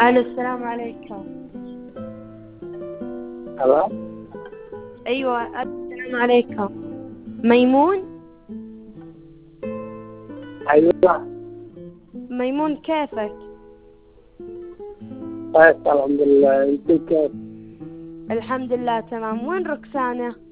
ألو، السلام عليكم. ألو. أيوة، السلام عليكم. ميمون؟ أيوة. ميمون، كيفك؟ كويس الحمد لله، أنت كيف؟ الحمد لله تمام. وين ركسانة؟